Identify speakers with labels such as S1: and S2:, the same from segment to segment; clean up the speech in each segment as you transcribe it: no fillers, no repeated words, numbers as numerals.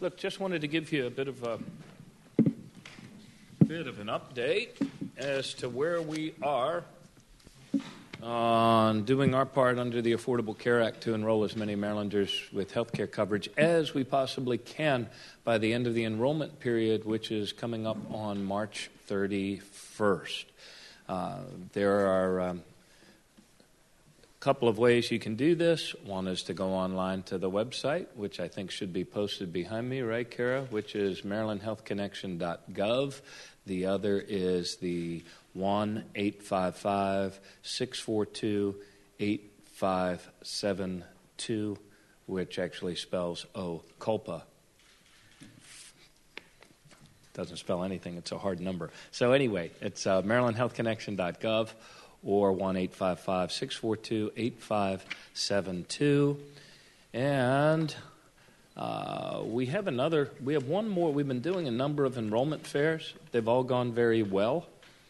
S1: Look, just wanted to give you a bit of an update as to where we are on doing our part under the Affordable Care Act to enroll as many Marylanders with health care coverage as we possibly can by the end of the enrollment period, which is coming up on March 31st. There are a couple of ways you can do this. One is to go online to the website, which I think should be posted behind me, right, Kara, which is marylandhealthconnection.gov. The other is the 1-855-642-8572, which actually spells COLPA. Doesn't spell anything. It's a hard number. So anyway, it's marylandhealthconnection.gov or 1-855-642-8572. And we have one more. We've been doing a number of enrollment fairs. They've all gone very well.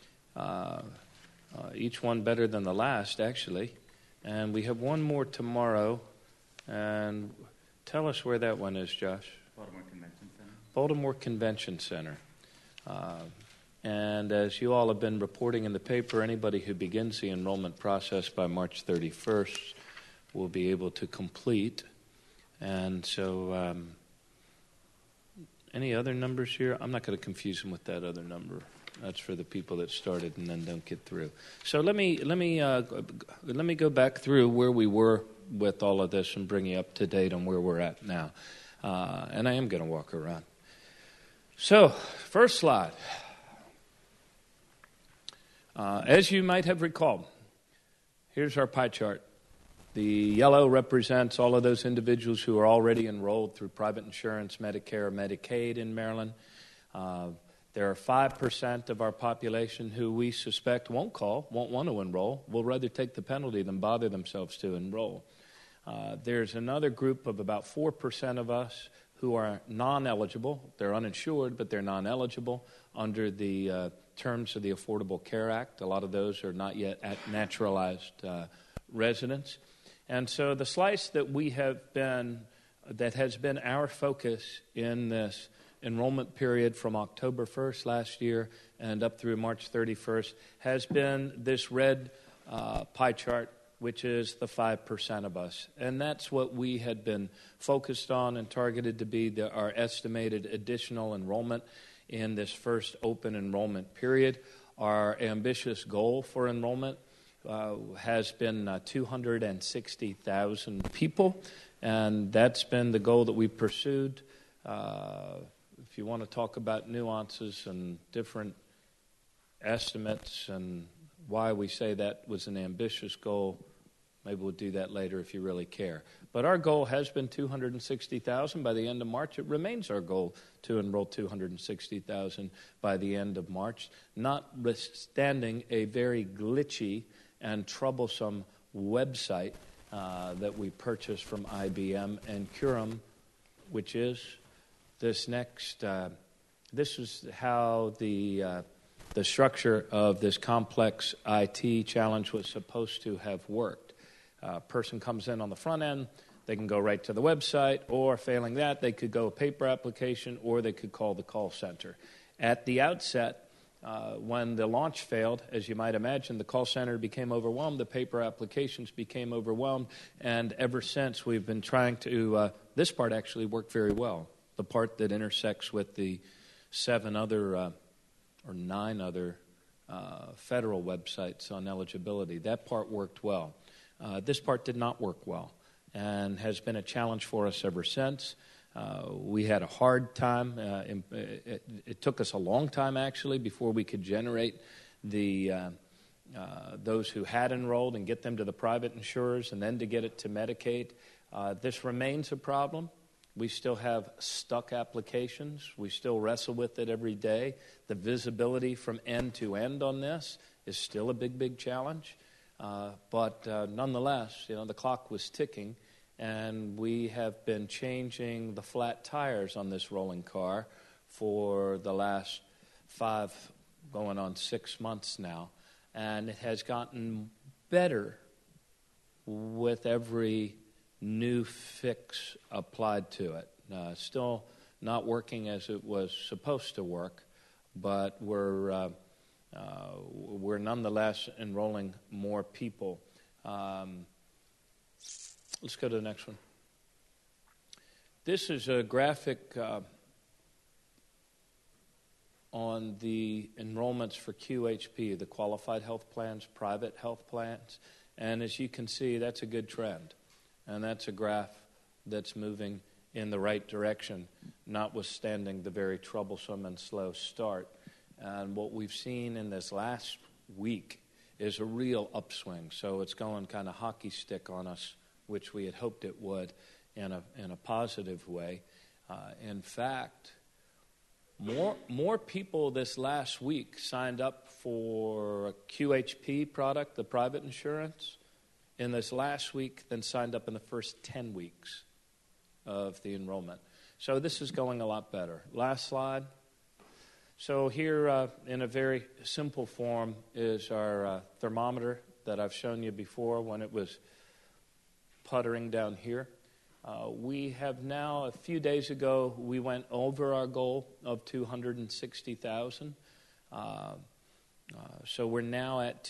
S1: Each one better than the last, actually. And we have one more tomorrow. And tell us where that one is, Josh. Baltimore Convention Center. And as you all have been reporting in the paper, anybody who begins the enrollment process by March 31st will be able to complete. And so any other numbers here? I'm not going to confuse them with that other number. That's for the people that started and then don't get through. So let me go back through where we were with all of this and bring you up to date on where we're at now. And I am going to walk around. So, first slide. As you might have recalled, here's our pie chart. The yellow represents all of those individuals who are already enrolled through private insurance, Medicare, or Medicaid in Maryland. There are 5% of our population who we suspect won't want to enroll, will rather take the penalty than bother themselves to enroll. There's another group of about 4% of us who are non-eligible. They're uninsured, but they're non-eligible under the terms of the Affordable Care Act. A lot of those are not yet naturalized residents. And so the slice that has been our focus in this enrollment period from October 1st last year and up through March 31st has been this red pie chart, which is the 5% of us. And that's what we had been focused on and targeted to be our estimated additional enrollment in this first open enrollment period. Our ambitious goal for enrollment has been 260,000 people, and that's been the goal that we pursued. If you want to talk about nuances and different estimates and why we say that was an ambitious goal, maybe we'll do that later if you really care. But our goal has been 260,000 by the end of March. It remains our goal to enroll 260,000 by the end of March, notwithstanding a very glitchy and troublesome website that we purchased from IBM and Curum, which is this next. This is how the structure of this complex IT challenge was supposed to have worked. A person comes in on the front end, they can go right to the website, or failing that, they could go a paper application, or they could call the call center. At the outset, when the launch failed, as you might imagine, the call center became overwhelmed, the paper applications became overwhelmed, and ever since we've been trying to, this part actually worked very well, the part that intersects with the 9 other federal websites on eligibility. That part worked well. This part did not work well and has been a challenge for us ever since. We had a hard time. It took us a long time, actually, before we could generate those who had enrolled and get them to the private insurers and then to get it to Medicaid. This remains a problem. We still have stuck applications. We still wrestle with it every day. The visibility from end to end on this is still a big, big challenge. But nonetheless, the clock was ticking, and we have been changing the flat tires on this rolling car for the last 5, going on 6 months now. And it has gotten better with every new fix applied to it. Still not working as it was supposed to work, but we're nonetheless enrolling more people. Let's go to the next one. This is a graphic on the enrollments for QHP, the Qualified Health Plans, private health plans. And as you can see, that's a good trend. And that's a graph that's moving in the right direction, notwithstanding the very troublesome and slow start. And what we've seen in this last week is a real upswing. So it's going kind of hockey stick on us, which we had hoped it would in a positive way. In fact, more people this last week signed up for a QHP product, the private insurance, in this last week than signed up in the first 10 weeks of the enrollment. So this is going a lot better. Last slide. So here in a very simple form is our thermometer that I've shown you before when it was puttering down here. We have now, a few days ago, we went over our goal of 260,000. So we're now at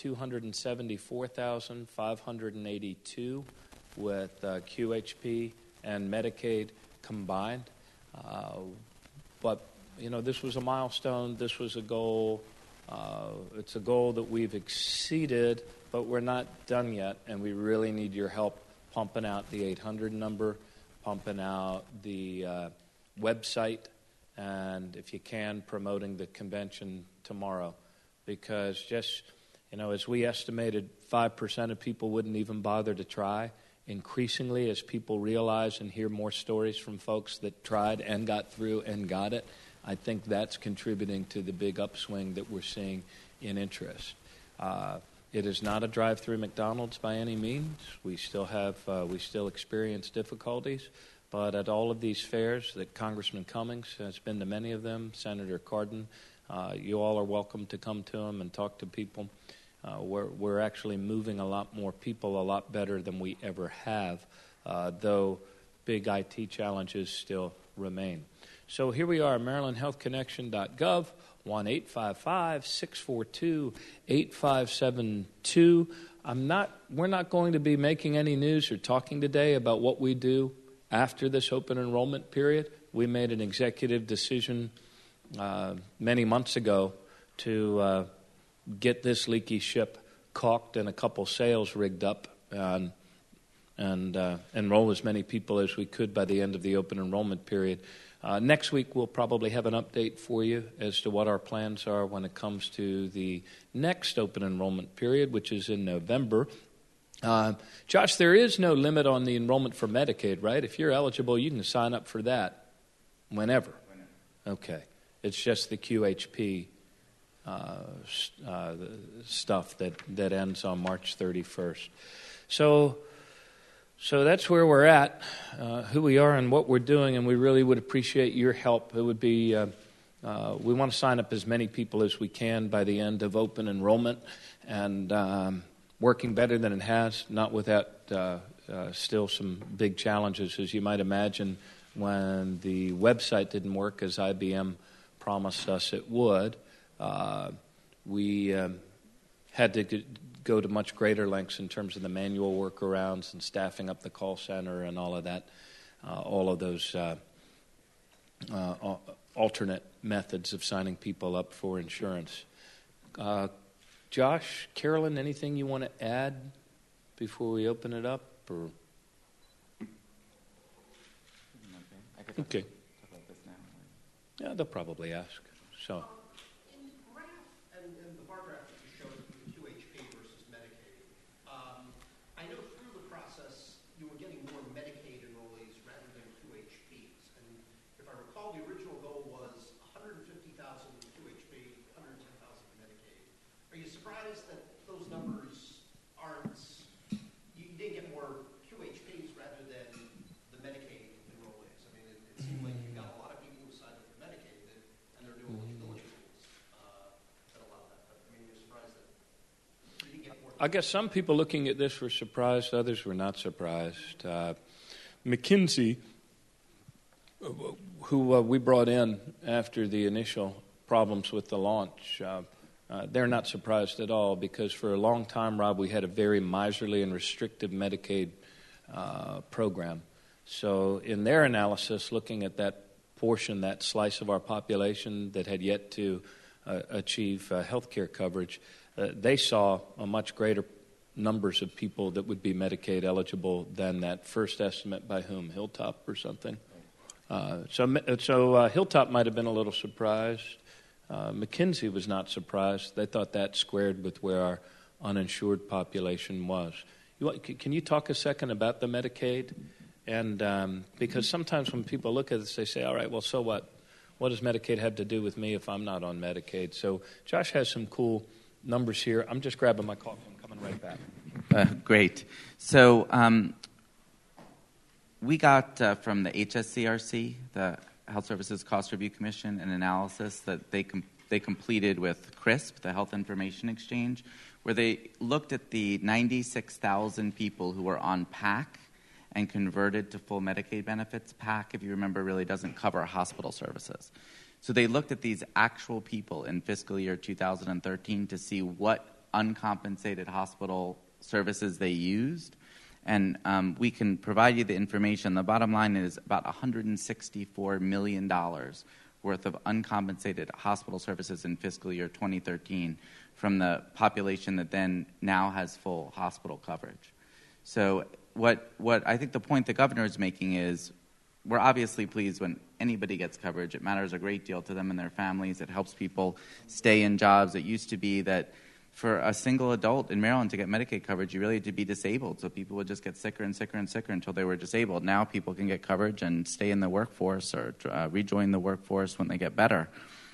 S1: 274,582 with QHP and Medicaid combined. But, you know, this was a milestone. This was a goal. It's a goal that we've exceeded, but we're not done yet, and we really need your help pumping out the 800 number, pumping out the website, and if you can, promoting the convention tomorrow. Because just, you know, as we estimated, 5% of people wouldn't even bother to try. Increasingly, as people realize and hear more stories from folks that tried and got through and got it, I think that's contributing to the big upswing that we're seeing in interest. It is not a drive-through McDonald's by any means. We still experience difficulties, but at all of these fairs that Congressman Cummings has been to many of them, Senator Cardin, you all are welcome to come to them and talk to people. We're actually moving a lot more people a lot better than we ever have, though big IT challenges still remain. So here we are, MarylandHealthConnection.gov, 1-855-642-8572. We're not going to be making any news or talking today about what we do after this open enrollment period. We made an executive decision many months ago to get this leaky ship caulked and a couple sails rigged up and enroll as many people as we could by the end of the open enrollment period. Next week, we'll probably have an update for you as to what our plans are when it comes to the next open enrollment period, which is in November. Josh, there is no limit on the enrollment for Medicaid, right? If you're eligible, you can sign up for that whenever. Okay. It's just the QHP stuff that ends on March 31st. So that's where we're at, who we are and what we're doing, and we really would appreciate your help. It would be, we want to sign up as many people as we can by the end of open enrollment, and working better than it has, not without still some big challenges, as you might imagine, when the website didn't work as IBM promised us it would. We had to go to much greater lengths in terms of the manual workarounds and staffing up the call center and all of that, all of those alternate methods of signing people up for insurance. Josh, Carolyn, anything you want to add before we open it up? Or? Okay.
S2: Talk about this now.
S1: Yeah, they'll probably ask. So.
S3: In the graph and the bar graph that you showed QHP versus Medicaid, I know through the process you were getting more Medicaid enrollees rather than QHPs. And if I recall, the original goal was 150,000 QHP, 110,000 Medicaid. Are you surprised that those numbers aren't? You didn't get more QHPs rather than the Medicaid enrollees. I mean, it seemed like you got a lot of people who signed up for Medicaid and they're doing eligibility rules that allow that. But I mean, you're surprised that you didn't get more.
S1: I guess some people looking at this were surprised, others were not surprised. McKinsey who we brought in after the initial problems with the launch, they're not surprised at all because for a long time, Rob, we had a very miserly and restrictive Medicaid program. So in their analysis, looking at that portion, that slice of our population that had yet to achieve health care coverage, they saw a much greater numbers of people that would be Medicaid eligible than that first estimate by whom? Hilltop or something? So Hilltop might have been a little surprised. McKinsey was not surprised. They thought that squared with where our uninsured population was. Can you talk a second about the Medicaid? And because sometimes when people look at this, they say, all right, well, so what? What does Medicaid have to do with me if I'm not on Medicaid? So Josh has some cool numbers here. I'm just grabbing my coffee. I'm coming right back.
S2: Great. So we got from the HSCRC, the Health Services Cost Review Commission, an analysis that they completed with CRISP, the Health Information Exchange, where they looked at the 96,000 people who were on PAC and converted to full Medicaid benefits. PAC, if you remember, really doesn't cover hospital services. So they looked at these actual people in fiscal year 2013 to see what uncompensated hospital services they used. And we can provide you the information. The bottom line is about $164 million worth of uncompensated hospital services in fiscal year 2013 from the population that then now has full hospital coverage. So what I think the point the governor is making is we're obviously pleased when anybody gets coverage. It matters a great deal to them and their families. It helps people stay in jobs. It used to be that for a single adult in Maryland to get Medicaid coverage, you really had to be disabled. So people would just get sicker and sicker and sicker until they were disabled. Now people can get coverage and stay in the workforce or rejoin the workforce when they get better.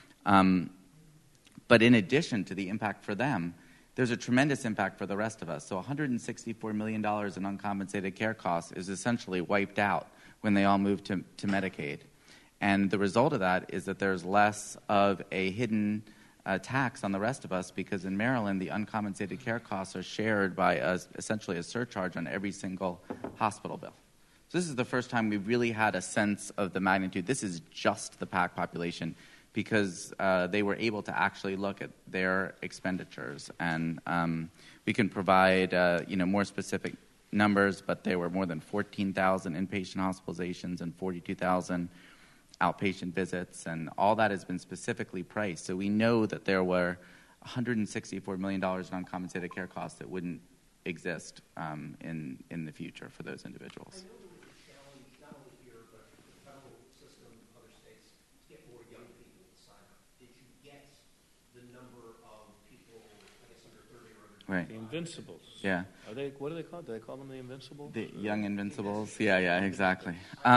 S2: But in addition to the impact for them, there's a tremendous impact for the rest of us. So $164 million in uncompensated care costs is essentially wiped out when they all move to Medicaid. And the result of that is that there's less of a hidden tax on the rest of us because in Maryland, the uncompensated care costs are shared by essentially a surcharge on every single hospital bill. So this is the first time we've really had a sense of the magnitude. This is just the PAC population because they were able to actually look at their expenditures. And we can provide more specific numbers, but there were more than 14,000 inpatient hospitalizations and 42,000 outpatient visits, and all that has been specifically priced. So we know that there were $164 million in uncompensated care costs that wouldn't exist in the future for those individuals.
S3: I know there was a challenge, not only here, but the federal system, other states, to get more young people to sign up. Did you get the number of people, I guess, under 30 or under 25?
S2: Right.
S1: The Invincibles.
S2: Yeah.
S1: What are they called? Do they call them the Invincibles?
S2: The young Invincibles. Yeah, exactly.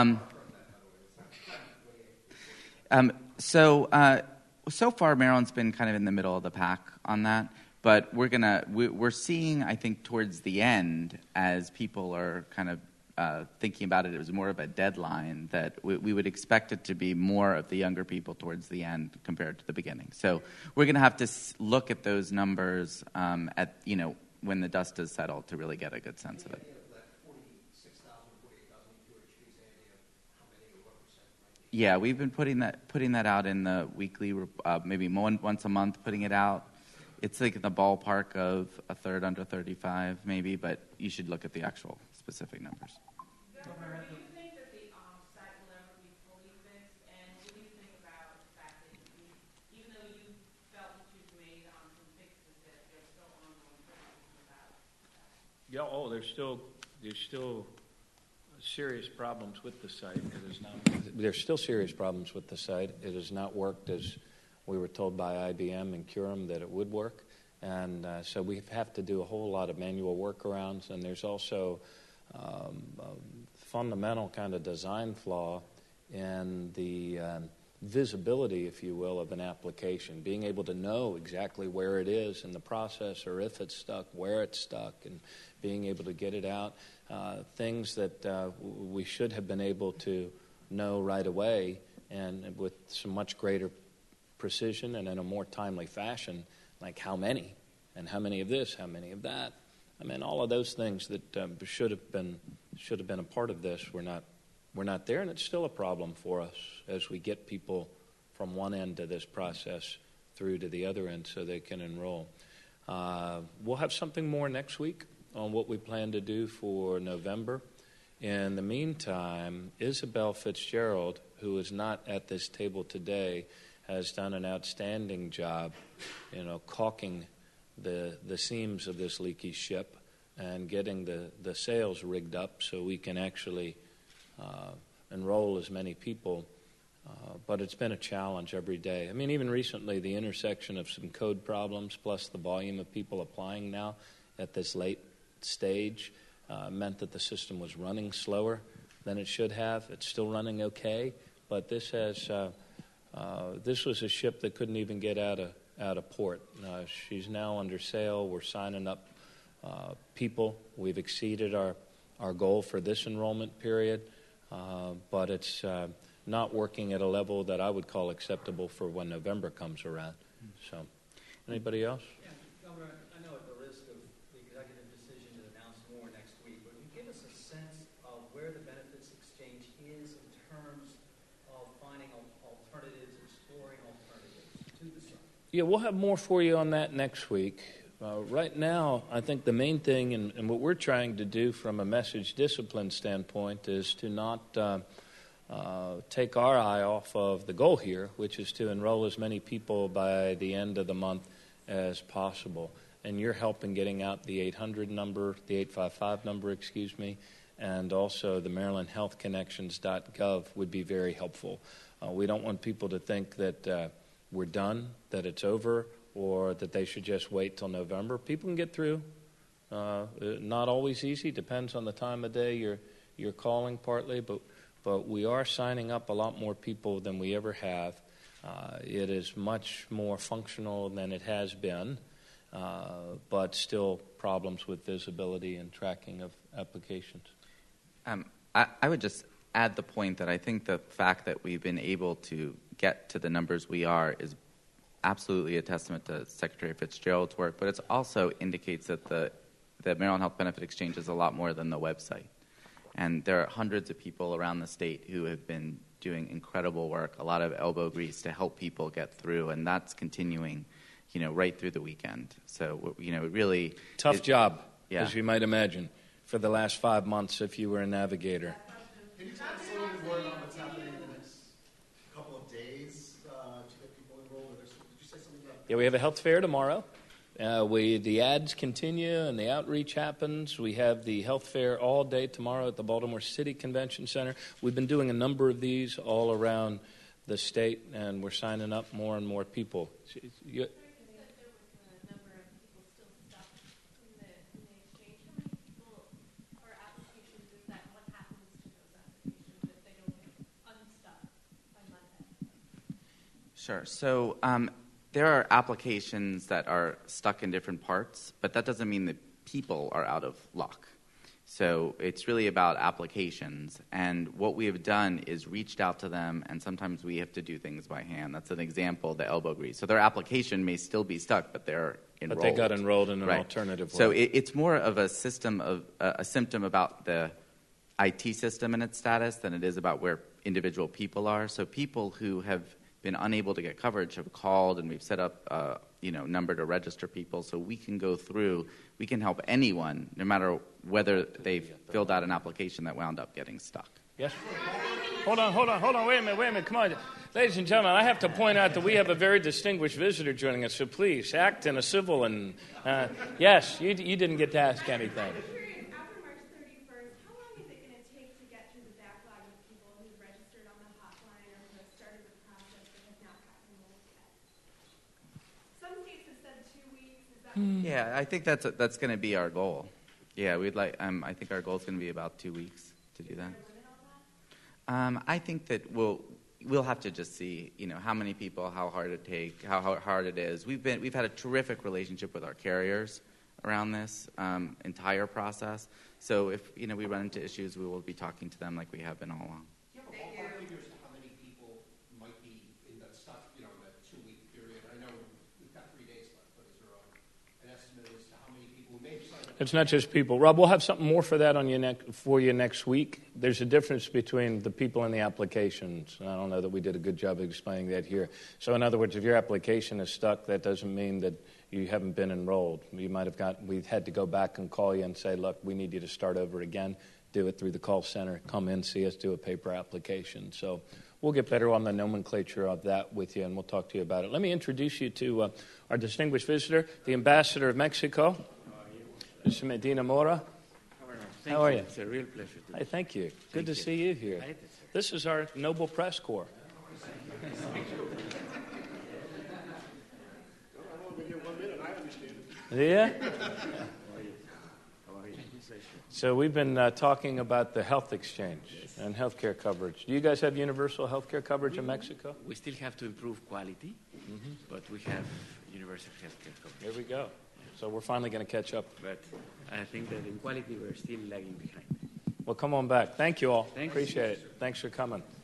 S2: So far, Maryland's been kind of in the middle of the pack on that, but we're seeing, I think, towards the end, as people are kind of thinking about it, it was more of a deadline that we would expect it to be more of the younger people towards the end compared to the beginning. So we're going to have to look at those numbers when the dust has settled to really get a good sense of it. Yeah, we've been putting that out in the weekly, maybe once a month, putting it out. It's like in the ballpark of a third under 35, maybe, but you should look at the actual specific numbers.
S4: Governor, do you think that the site will ever be fully fixed? And what do you think about the fact that even though you felt that you've made some fixes, that there's still ongoing criticism about that?
S1: Yeah. There's still serious problems with the site. There's still serious problems with the site. It has not worked as we were told by IBM and Curem that it would work. And so we have to do a whole lot of manual workarounds. And there's also a fundamental kind of design flaw in the visibility, if you will, of an application. Being able to know exactly where it is in the process or if it's stuck, where it's stuck, and being able to get it out. Things that we should have been able to know right away and with some much greater precision and in a more timely fashion, like how many, and how many of this, how many of that. I mean, all of those things that should have been a part of this were not we're not there, and it's still a problem for us as we get people from one end of this process through to the other end so they can enroll. We'll have something more next week on what we plan to do for November. In the meantime, Isabel Fitzgerald, who is not at this table today, has done an outstanding job, caulking the seams of this leaky ship and getting the sails rigged up so we can actually enroll as many people. But it's been a challenge every day. I mean, even recently, the intersection of some code problems plus the volume of people applying now at this late stage meant that the system was running slower than it should have. It's still running okay, but this was a ship that couldn't even get out of port. She's now under sail. We're signing up people. We've exceeded our goal for this enrollment period, but it's not working at a level that I would call acceptable for when November comes around. So, anybody else?
S5: Yeah, Governor, I know at the risk of the executive decision to announce more next week, but can you give us a sense of where the benefits exchange is in terms of finding alternatives, exploring alternatives to the site?
S1: Yeah, we'll have more for you on that next week. Right now, I think the main thing and what we're trying to do from a message discipline standpoint is to not take our eye off of the goal here, which is to enroll as many people by the end of the month as possible. And you're helping getting out the 800 number, the 855 number, and also the MarylandHealthConnections.gov would be very helpful. We don't want people to think that we're done, that it's over, or that they should just wait till November. People can get through. Not always easy. Depends on the time of day you're calling partly, but we are signing up a lot more people than we ever have. It is much more functional than it has been, but still problems with visibility and tracking of applications.
S2: I would just add the point that I think the fact that we've been able to get to the numbers we are is absolutely a testament to Secretary Fitzgerald's work, but it also indicates that the Maryland Health Benefit Exchange is a lot more than the website. And there are hundreds of people around the state who have been doing incredible work, a lot of elbow grease to help people get through, and that's continuing, right through the weekend. So, it really...
S1: Tough job,
S2: yeah,
S1: as you might imagine, for the last 5 months if you were a navigator.
S6: Can you tell us a little bit more about what's happening in the next couple of days to get people enrolled? Did you say something about that?
S1: Yeah, we have a health fair tomorrow. The ads continue and the outreach happens. We have the health fair all day tomorrow at the Baltimore City Convention Center. We've been doing a number of these all around the state, and we're signing up more and more people.
S2: Sure. So there are applications that are stuck in different parts, but that doesn't mean that people are out of luck. So it's really about applications. And what we have done is reached out to them, and sometimes we have to do things by hand. That's an example, the elbow grease. So their application may still be stuck, but they're enrolled.
S1: But they got enrolled in an
S2: right.
S1: alternative way.
S2: So it's more of a symptom about the IT system and its status than it is about where individual people are. So people who have been unable to get coverage have called, and we've set up a number to register people so we can go through. We can help anyone, no matter whether they've filled out an application that wound up getting stuck.
S1: Yes? Hold on. Wait a minute. Come on. Ladies and gentlemen, I have to point out that we have a very distinguished visitor joining us, so please act in a civil and... yes, you didn't get to ask anything.
S2: Yeah, I think that's going to be our goal. Yeah, we'd like. I think our goal is going to be about 2 weeks to do that. I think that we'll have to just see, how many people, how hard it is. We've had a terrific relationship with our carriers around this entire process. So if we run into issues, we will be talking to them like we have been all along.
S3: Do you have a ballpark figures to how many people might be in that stuff, in that 2-week period? I know we've got 3 days left, but is there an estimate as to how many people may have signed
S1: It's not just people. Rob, we'll have something more for that for you next week. There's a difference between the people and the applications. And I don't know that we did a good job of explaining that here. So in other words, if your application is stuck, that doesn't mean that you haven't been enrolled. We've had to go back and call you and say, look, we need you to start over again. Do it through the call center. Come in, see us, do a paper application. So we'll get better on the nomenclature of that with you, and we'll talk to you about it. Let me introduce you to our distinguished visitor, the Ambassador of Mexico, Mr. Medina Mora. How are you?
S7: It's a real pleasure.
S1: Hey, thank you. Good to see you here. This is our Noble Press Corps. Yeah? So we've been talking about the health exchange and healthcare coverage. Do you guys have universal healthcare coverage in Mexico?
S7: We still have to improve quality, but we have universal healthcare coverage.
S1: There we go. So we're finally going to catch up.
S7: But I think that in quality we're still lagging behind.
S1: Well, come on back. Thank you all.
S7: Thanks.
S1: Appreciate it. Thanks for coming.